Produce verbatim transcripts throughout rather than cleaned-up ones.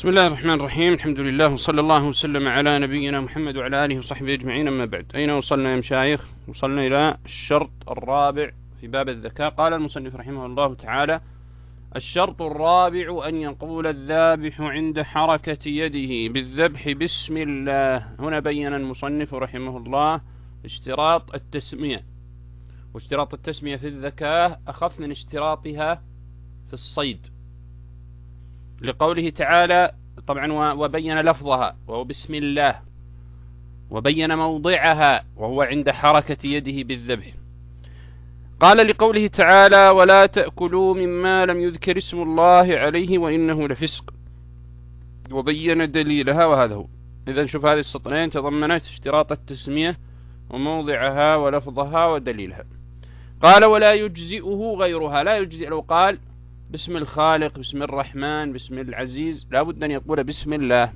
بسم الله الرحمن الرحيم. الحمد لله وصلى الله وسلم على نبينا محمد وعلى آله وصحبه أجمعين. أما بعد، أين وصلنا يا مشايخ؟ وصلنا إلى الشرط الرابع في باب الزكاة. قال المصنف رحمه الله تعالى: الشرط الرابع أن يقول الذابح عند حركة يده بالذبح بسم الله. هنا بين المصنف رحمه الله اشتراط التسمية، واشتراط التسمية في الزكاة أخف من اشتراطها في الصيد، لقوله تعالى طبعا وبين لفظها وهو بسم الله، وبين موضعها وهو عند حركة يده بالذبح. قال لقوله تعالى: ولا تأكلوا مما لم يذكر اسم الله عليه وإنه لفسق، وبين دليلها وهذا هو. إذا شوف هذه السطرين تضمنت اشتراط التسمية وموضعها ولفظها ودليلها. قال: ولا يجزئه غيرها، لا يجزئ لو قال باسم الخالق، باسم الرحمن، باسم العزيز، لا بد أن يقول بسم الله.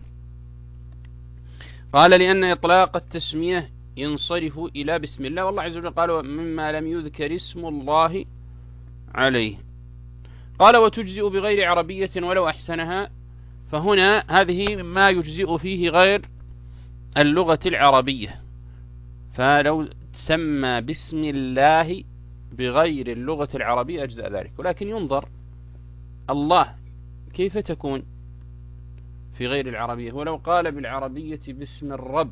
قال: لأن إطلاق التسمية ينصرف إلى بسم الله، والله عز وجل قال: مما لم يذكر اسم الله عليه. قال: وتجزئ بغير عربية ولو أحسنها، فهنا هذه مما يجزئ فيه غير اللغة العربية، فلو تسمى بسم الله بغير اللغة العربية أجزاء ذلك، ولكن ينظر الله كيف تكون في غير العربية. ولو قال بالعربية باسم الرب،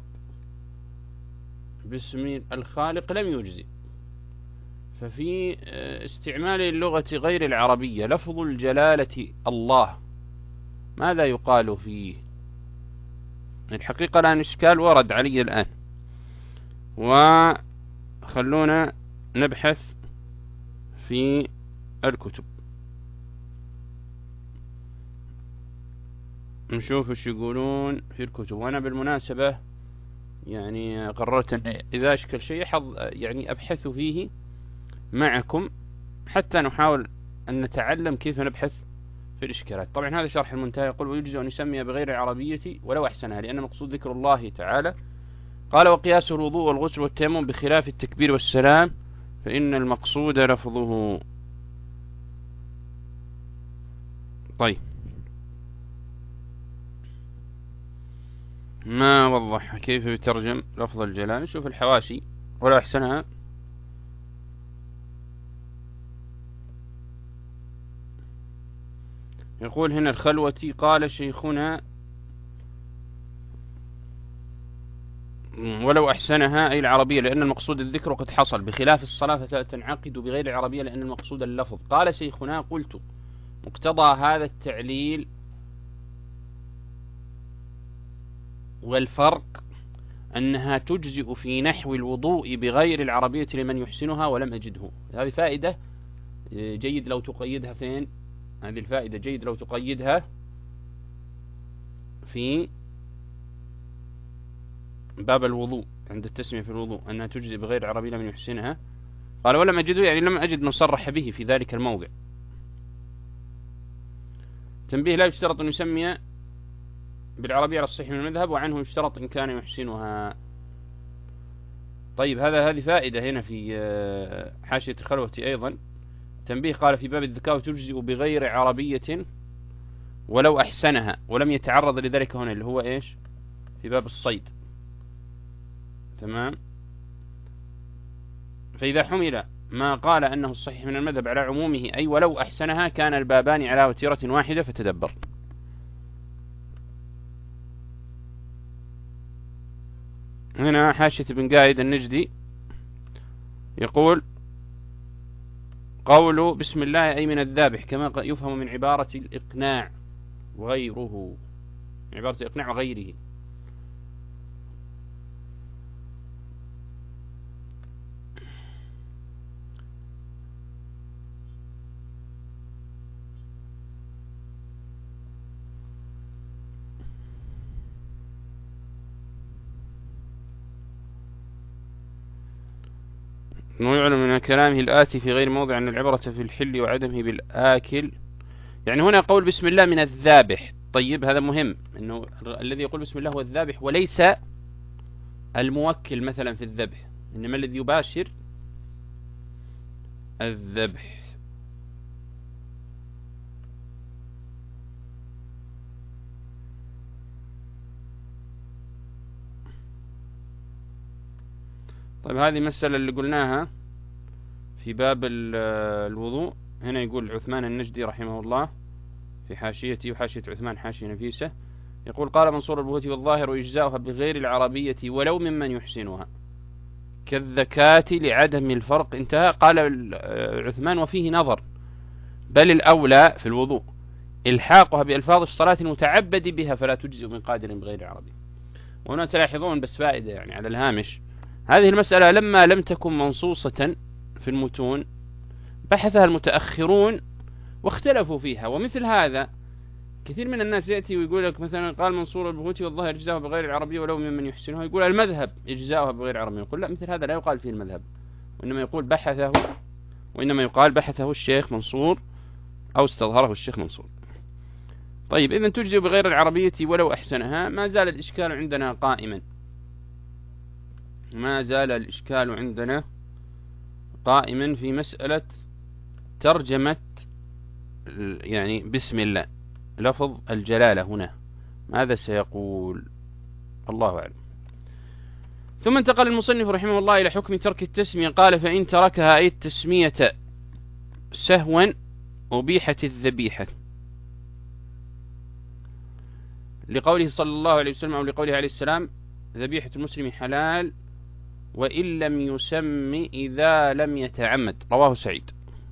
باسم الخالق، لم يجزي. ففي استعمال اللغة غير العربية لفظ الجلالة الله ماذا يقال فيه؟ الحقيقة الآن إشكال ورد علي الآن، وخلونا نبحث في الكتب نشوف ايش يقولون في الكتب. وانا بالمناسبة يعني قررت ان اذا اشكل شيء حظ يعني ابحث فيه معكم حتى نحاول ان نتعلم كيف نبحث في الاشكالات. طبعا هذا شرح المنتهى. يقول: ويجوز ان يسمي بغير العربية ولو احسنها، لان مقصود ذكر الله تعالى. قال: وقياس الوضوء والغسل والتيمم بخلاف التكبير والسلام، فان المقصود لفظه. طيب، ما وضح كيف يترجم لفظ الجلال. نشوف الحواشي. ولو أحسنها. يقول هنا الخلوتي: قال شيخنا: ولو أحسنها أي العربية، لأن المقصود الذكر وقد حصل، بخلاف الصلاة فلا تنعقد بغير العربية لأن المقصود اللفظ. قال شيخنا: قلت: مقتضى هذا التعليل والفرق أنها تجزئ في نحو الوضوء بغير العربية لمن يحسنها ولم أجده. هذه فائدة جيد لو تقيدها فين؟ هذه الفائدة جيد لو تقيدها في باب الوضوء عند التسمية في الوضوء، أنها تجزئ بغير العربية لمن يحسنها. قال: ولم أجده يعني لم أجد مصرح به في ذلك الموضع. تنبيه: لا يشترط أن يسمي بالعربية على الصحيح من المذهب، وعنه يشترط إن كان يحسنها. طيب، هذا هذه فائدة هنا في حاشية الخلوتي أيضا. تنبيه: قال في باب الذكاء: تجزئ بغير عربية ولو أحسنها، ولم يتعرض لذلك هنا، اللي هو إيش؟ في باب الصيد. تمام. فإذا حمل ما قال أنه الصحيح من المذهب على عمومه أي ولو أحسنها، كان البابان على وتيرة واحدة، فتدبر. هنا حاشية ابن قايد النجدي يقول: قول بسم الله أي من الذابح، كما يفهم من عبارة الإقناع وغيره، عبارة الإقناع وغيره. ويعلم من كلامه الآتي في غير موضع أن العبرة في الحل وعدمه بالآكل. يعني هنا قول بسم الله من الذابح. طيب، هذا مهم، أنه الذي يقول بسم الله هو الذابح وليس الموكل مثلا في الذبح، إنما الذي يباشر الذبح. طيب هذه مسألة اللي قلناها في باب الوضوء. هنا يقول عثمان النجدي رحمه الله في حاشيته وحاشية عثمان حاشية نفيسة، يقول قال منصور البهوتي والظاهر إجزاؤها بغير العربية ولو ممن يحسنها كالذكاة لعدم الفرق. انتهى. قال عثمان وفيه نظر، بل الأولى في الوضوء إلحاقها بألفاظ الصلاة المتعبد بها فلا تجزئ من قادر بغير العربي. وهنا تلاحظون بس فائدة يعني على الهامش، هذه المسألة لما لم تكن منصوصة في المتون بحثها المتأخرون واختلفوا فيها. ومثل هذا كثير من الناس يأتي ويقول لك مثلا قال منصور البهوتي والظاهر إجزاؤها بغير العربية ولو ممن يحسنها، يقول المذهب إجزاؤها بغير العربية. يقول لا، مثل هذا لا يقال فيه المذهب، وإنما يقول بحثه وإنما يقال بحثه الشيخ منصور أو استظهره الشيخ منصور. طيب إذن تجزئ بغير العربية ولو أحسنها. ما زال الإشكال عندنا قائما، ما زال الإشكال عندنا قائما في مسألة ترجمة يعني بسم الله، لفظ الجلالة هنا ماذا سيقول؟ الله أعلم. ثم انتقل المصنف رحمه الله إلى حكم ترك التسمية. قال فإن تركها أي التسمية سهوا أبيحت الذبيحة، لقوله صلى الله عليه وسلم أو لقوله عليه السلام ذبيحة المسلم حلال وإن لم يسم إذا لم يتعمد. رواه سعيد.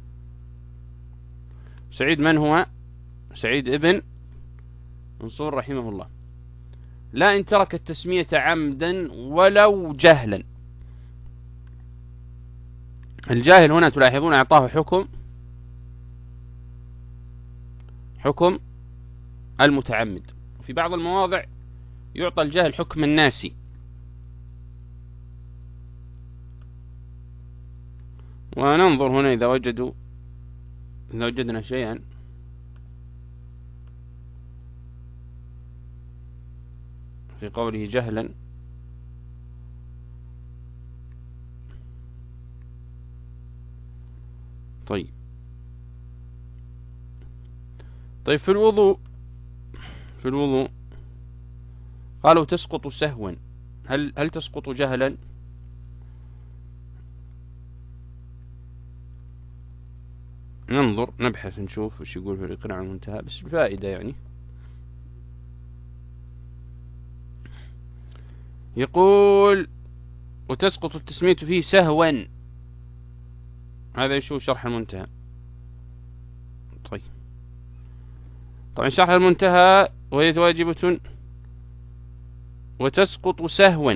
سعيد من هو؟ سعيد ابن منصور رحمه الله. لا إن ترك التسمية عمدا ولو جهلا. الجاهل هنا تلاحظون أعطاه حكم حكم المتعمد، في بعض المواضع يعطى الجاهل حكم الناسي. وننظر هنا إذا وجدوا إذا وجدنا شيئا. في قوله جهلا طيب طيب في الوضوء في الوضوء قالوا تسقط سهوا. هل هل تسقط جهلا؟ ننظر نبحث نشوف وش يقول في الإقناع المنتهى بس بفائدة يعني. يقول وتسقط التسمية فيه سهوا. هذا يشوف شرح المنتهى. طيب طبعا شرح المنتهى وهي واجبة وتسقط سهوا.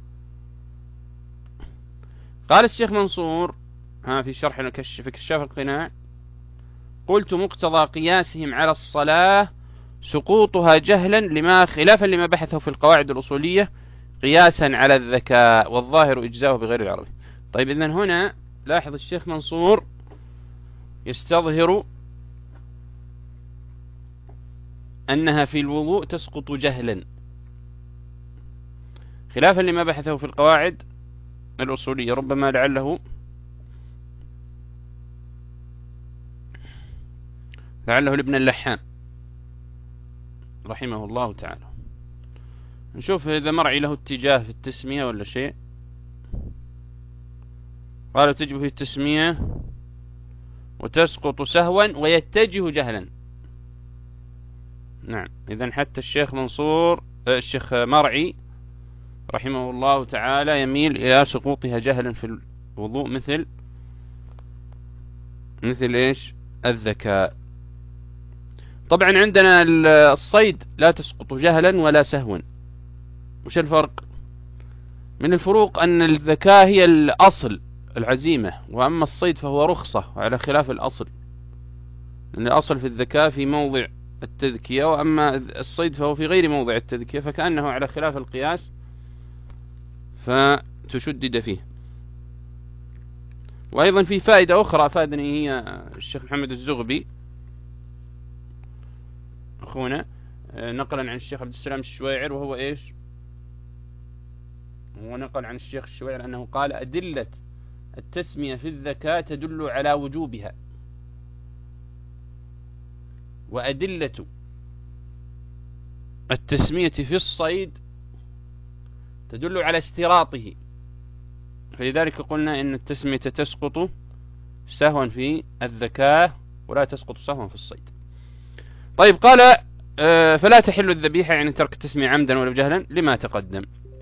قال الشيخ منصور ها في شرح في كشاف القناع قلت مقتضى قياسهم على الصلاة سقوطها جهلا لما خلافا لما بحثه في القواعد الأصولية قياسا على الذكاء والظاهر إجزاؤه بغير العربي. طيب إذن هنا لاحظ الشيخ منصور يستظهر أنها في الوضوء تسقط جهلا خلافا لما بحثه في القواعد الأصولية. ربما لعله لعله لابن اللحام رحمه الله تعالى. نشوف إذا مرعي له اتجاه في التسمية ولا شيء. قالوا تجب في التسمية وتسقط سهوا ويتجه جهلا. نعم إذن حتى الشيخ منصور الشيخ مرعي رحمه الله تعالى يميل إلى سقوطها جهلا في الوضوء مثل مثل إيش الذكاء. طبعا عندنا الصيد لا تسقط جهلا ولا سهوا. وش الفرق؟ من الفروق أن الذكاء هي الأصل العزيمة، وأما الصيد فهو رخصة على خلاف الأصل، لأن الأصل في الذكاء في موضع التذكية وأما الصيد فهو في غير موضع التذكية، فكأنه على خلاف القياس فتشدد فيه. وأيضا في فائدة أخرى أفادني هي الشيخ محمد الزغبي أخونا نقلا عن الشيخ عبد السلام الشويعر، وهو إيش؟ هو نقل عن الشيخ الشويعر أنه قال أدلة التسمية في الذكاء تدل على وجوبها، وأدلة التسمية في الصيد تدل على استراطه فلذلك قلنا إن التسمية تسقط سهوا في الذكاء ولا تسقط سهوا في الصيد. طيب قال آه فلا تحل الذبيحة، يعني ترك التسمية عمدا ولا جهلا لما تقدم.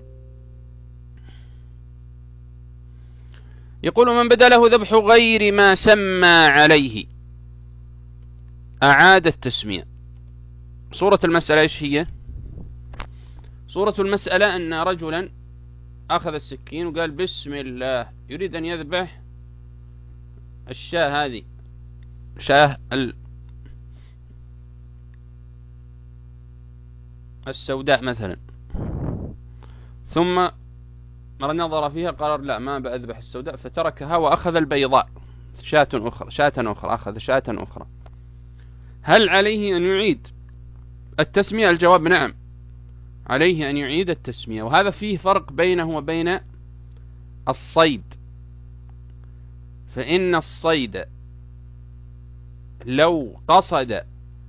يقول من بدا له ذبح غير ما سمى عليه أعاد التسمية. صورة المسألة إيش هي؟ صورة المسألة أن رجلا أخذ السكين وقال بسم الله، يريد أن يذبح الشاة هذه، شاة السوداء مثلا، ثم مرة نظر فيها قال لا ما بأذبح السوداء، فتركها وأخذ البيضاء، شاة أخرى شاة أخرى أخذ شاة أخرى. هل عليه أن يعيد التسمية؟ الجواب نعم، عليه أن يعيد التسمية. وهذا فيه فرق بينه وبين الصيد، فإن الصيد لو قصد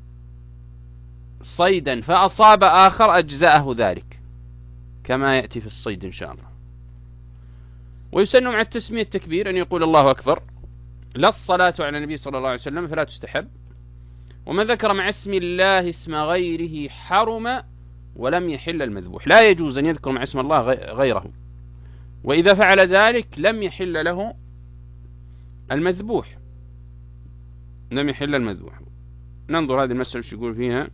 صيدا فأصاب آخر أجزأه ذلك كما يأتي في الصيد إن شاء الله. ويسن مع التسمية التكبير أن يقول الله أكبر، لا الصلاة على النبي صلى الله عليه وسلم فلا تستحب. ومن ذكر مع اسم الله اسم غيره حرم ولم يحل المذبوح، لا يجوز أن يذكر مع اسم الله غيره، وإذا فعل ذلك لم يحل له المذبوح، لم يحل المذبوح. ننظر هذه المسألة ايش يقول فيها.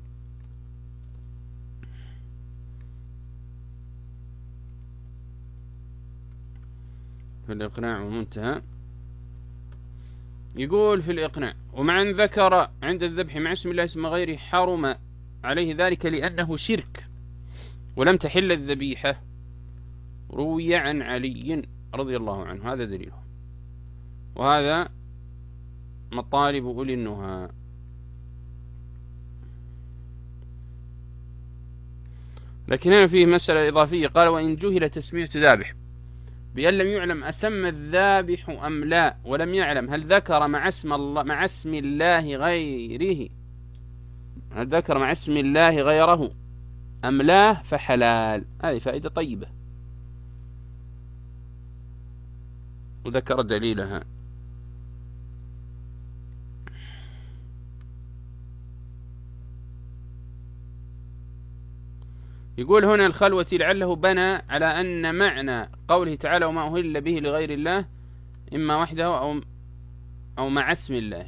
في الإقناع ومنتهى، يقول في الإقناع ومع أن ذكر عند الذبح مع اسم الله اسم غيره حرم عليه ذلك لأنه شرك ولم تحل الذبيحة، روي عن علي رضي الله عنه، هذا دليله، وهذا مطالب أولي النهى. لكن هنا فيه مسألة إضافية، قال وإن جهل تسمية ذابح بأن لم يعلم أسمى الذابح أم لا، ولم يعلم هل ذكر مع اسم الله مع اسم الله غيره هل ذكر مع اسم الله غيره أم لا فحلال. هذه فائدة طيبة وذكر دليلها. يقول هنا الخلوة لعله بنى على أن معنى قوله تعالى وما أهل به لغير الله إما وحده أو أو مع اسم الله.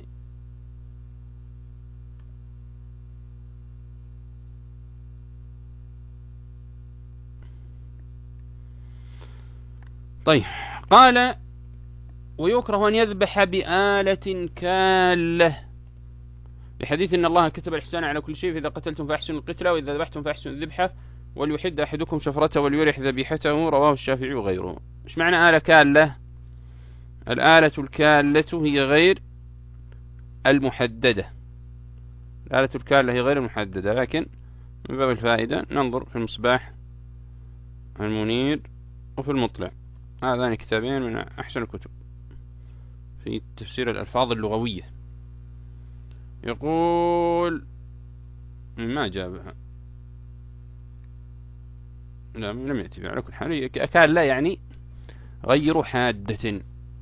طيب قال ويكره أن يذبح بآلة كالة لحديث إن الله كتب الإحسان على كل شيء، فإذا قتلتم فأحسنوا القتلة وإذا ذبحتم فأحسنوا الذبحة وليحد أحدكم شفرته وليرح ذبيحته، رواه الشافعي وغيره. إيش معنى آلة كالة؟ الآلة الكالة هي غير المحددة، الآلة الكالة هي غير المحددة. لكن من باب الفائدة ننظر في المصباح المنير وفي المطلع، هذان كتابين من أحسن الكتب في تفسير الألفاظ اللغوية. يقول ما جابها، لا لم يأتي على كل حال، كان لا يعني غير حادة.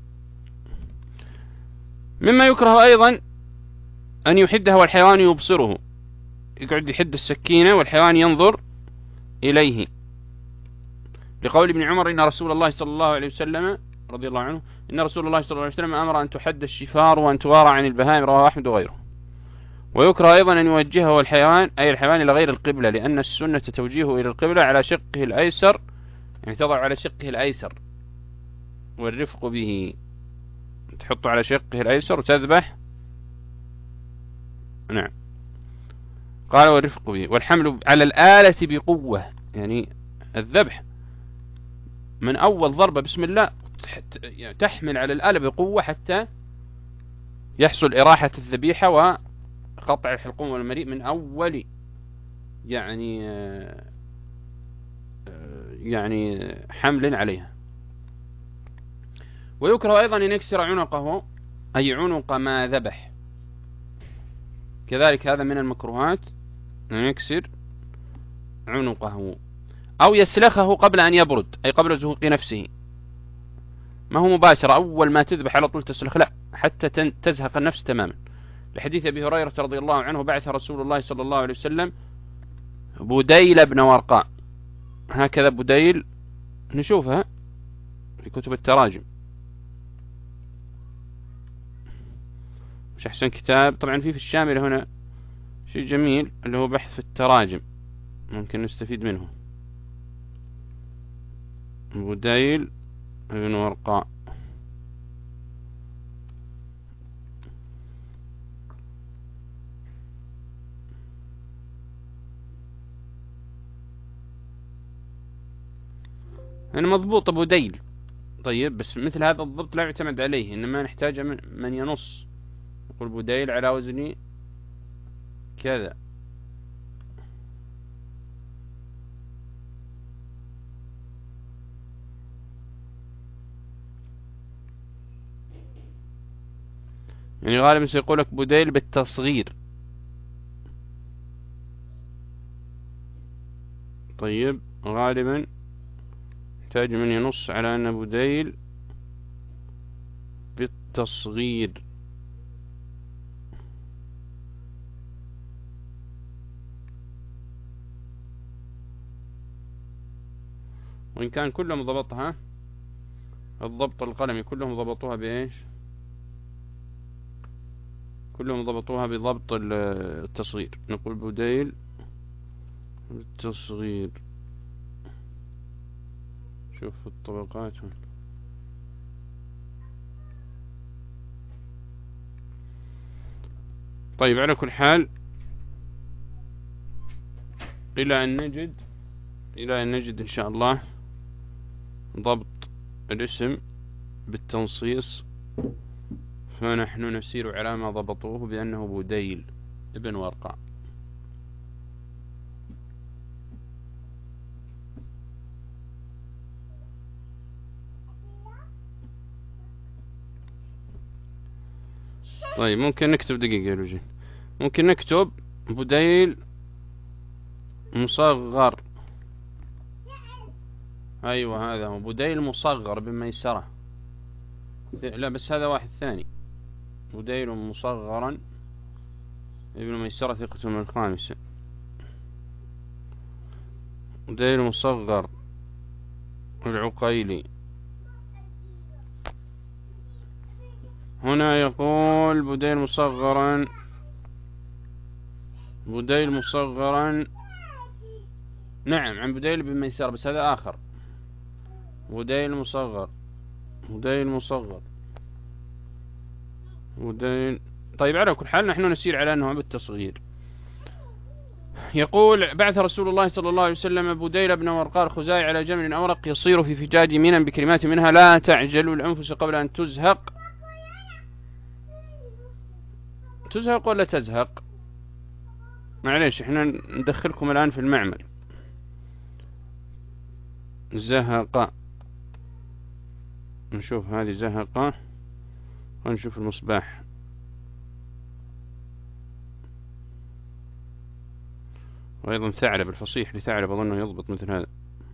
مما يكره أيضا أن يحدها والحيوان يبصره، يقعد يحد السكينة والحيوان ينظر إليه، لقول ابن عمر إن رسول الله صلى الله عليه وسلم رضي الله عنه إن رسول الله صلى الله عليه وسلم أمر أن تحد الشفار وأن توارى عن البهائم، رواه أحمد وغيره. ويكره أيضا أن يوجهه الحيوان أي الحيوان إلى غير القبلة، لأن السنة توجيهه إلى القبلة على شقه الأيسر، يعني تضع على شقه الأيسر والرفق به، تحطه على شقه الأيسر وتذبح. نعم قال والرفق به، والحمل على الآلة بقوة، يعني الذبح من أول ضربة بسم الله تحمل على الآلة بقوة حتى يحصل إراحة الذبيحة وقطع الحلقوم والمريء من أول يعني يعني حمل عليها. ويكره أيضا أن يكسر عنقه أي عنق ما ذبح، كذلك هذا من المكروهات أن يكسر عنقه، أو يسلخه قبل أن يبرد أي قبل زهوق نفسه، ما هو مباشرة أول ما تذبح على طول تسلخ، لا، حتى تزهق النفس تماما. لحديث أبي هريرة رضي الله عنه بعث رسول الله صلى الله عليه وسلم بديل بن ورقاء، هكذا بديل نشوفها في كتب التراجم، مش أحسن كتاب طبعا. فيه في الشاملة هنا شيء جميل اللي هو بحث في التراجم، ممكن نستفيد منه. بديل بن ورقاء، أنا مضبوط بديل. طيب بس مثل هذا الضبط لا يعتمد عليه، إنما نحتاج من, من ينص، يقول بديل على وزن كذا. يعني غالبا سيقول لك بديل بالتصغير. طيب غالبا يحتاج من ينص على أن بديل بالتصغير. وإن كان كلهم ضبطها الضبط القلمي، كلهم ضبطوها بإيش؟ كلهم ضبطوها بضبط التصغير. نقول بديل بالتصغير. شوف الطبقات. طيب على كل حال إلى أن نجد إلى أن نجد إن شاء الله ضبط الاسم بالتنصيص، فنحن نسير على ما ضبطوه بأنه بديل ابن ورقاء. طيب ممكن نكتب دقيقة يا لوجين، ممكن نكتب بديل مصغر. أيوة هذا هو بديل مصغر بميسرة. لا بس هذا واحد ثاني، بديل مصغرا ابن ميسرة ثقة من الخامسة. بديل مصغر العقيلي. هنا يقول بديل مصغرا، بديل مصغرا، نعم عن بديل بن ميسرة، بس هذا آخر. بديل مصغر، بديل مصغر، بديل. طيب على كل حال نحن نسير على أنه بالتصغير. يقول بعث رسول الله صلى الله عليه وسلم بديل بن ورقاء الخزاعي على جمل أورق يصير في فجاج منى بكلمات منها: لا تعجلوا الأنفس قبل أن تزهق. تزهق ولا تزهق؟ معليش احنا ندخلكم الآن في المعمل. زهق، نشوف هذه زهق ونشوف المصباح. وأيضا ثعلب، الفصيح لثعلب أظنه يضبط مثل هذا.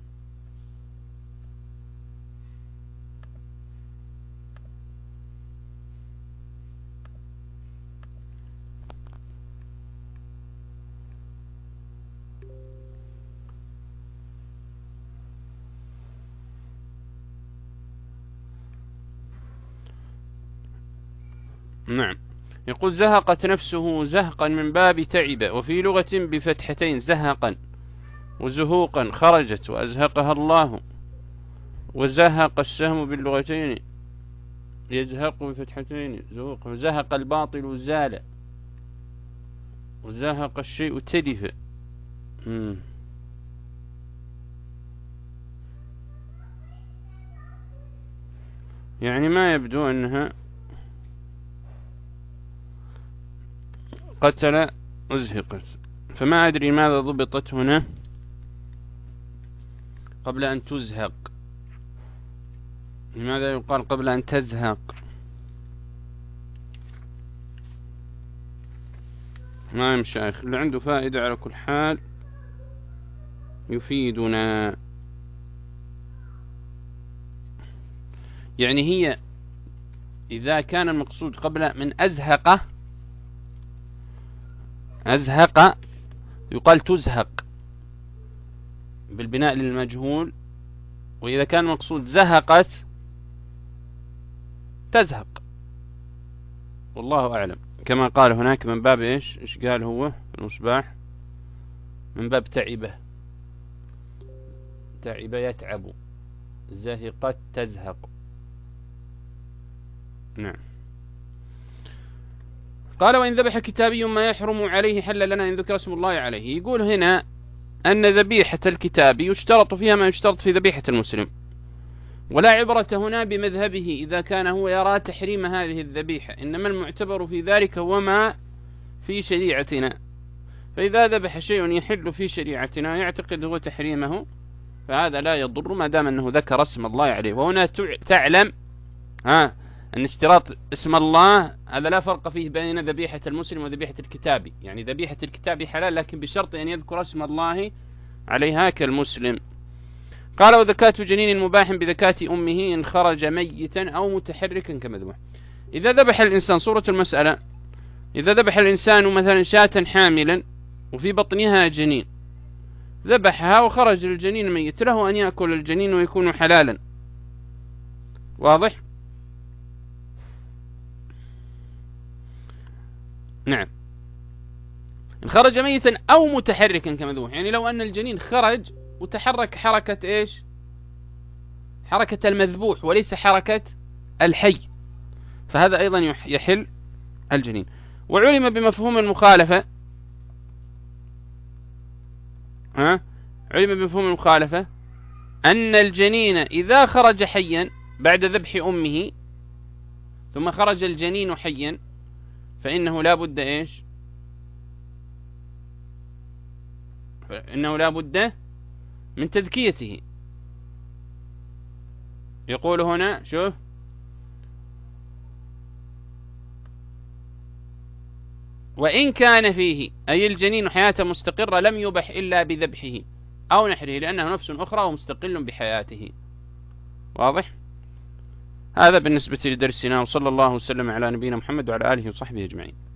نعم. يقول زهقت نفسه زهقا من باب تعب، وفي لغة بفتحتين زهقا وزهوقا خرجت وأزهقها الله. وزهق السهم باللغتين يزهق بفتحتين زهوق. وزهق الباطل زال، وزهق الشيء تلف. مم. يعني ما يبدو أنها قتل أزهقت، فما أدري ماذا ضبطت هنا قبل أن تزهق. لماذا يقال قبل أن تزهق؟ ما يمشي، اللي عنده فائدة على كل حال يفيدنا. يعني هي إذا كان المقصود قبل من أزهق، أزهق يقال تزهق بالبناء للمجهول، وإذا كان المقصود زهقت تزهق، والله أعلم. كما قال هناك من باب إيش إيش قال هو المصباح، من باب تعبه، تعب يتعب، زهقت تزهق. نعم. قال وإن ذبح كتابي ما يحرم عليه حل لنا إن ذكر اسم الله عليه. يقول هنا أن ذبيحة الكتاب يشترط فيها ما يشترط في ذبيحة المسلم، ولا عبرة هنا بمذهبه إذا كان هو يرى تحريم هذه الذبيحة، إنما المعتبر في ذلك هو ما في شريعتنا. فإذا ذبح شيء يحل في شريعتنا يعتقد هو تحريمه، فهذا لا يضر ما دام أنه ذكر اسم الله عليه. وهنا تعلم ها أن اشتراط اسم الله هذا لا فرق فيه بين ذبيحة المسلم وذبيحة الكتابي، يعني ذبيحة الكتابي حلال لكن بشرط أن يذكر اسم الله عليها كالمسلم. قال وذكاة جنين مباح بذكاة أمه إن خرج ميتا أو متحركا كمذبوح. إذا ذبح الإنسان، صورة المسألة، إذا ذبح الإنسان مثلا شاة حاملا وفي بطنها جنين، ذبحها وخرج الجنين ميت، له أن يأكل الجنين ويكون حلالا. واضح؟ نعم. إن خرج ميتا أو متحركا كمذبوح، يعني لو أن الجنين خرج وتحرك حركة إيش؟ حركة المذبوح وليس حركة الحي، فهذا أيضا يحل الجنين. وعلم بمفهوم المخالفة، ها؟ علم بمفهوم المخالفة أن الجنين إذا خرج حيا بعد ذبح أمه ثم خرج الجنين حيا فإنه لا بد إيش؟ فإنه لا بد من تذكيته. يقول هنا شوف وإن كان فيه أي الجنين حياة مستقرة لم يبح إلا بذبحه أو نحره لأنه نفس أخرى ومستقل بحياته. واضح؟ هذا بالنسبة لدرسنا، وصلى الله وسلم على نبينا محمد وعلى آله وصحبه أجمعين.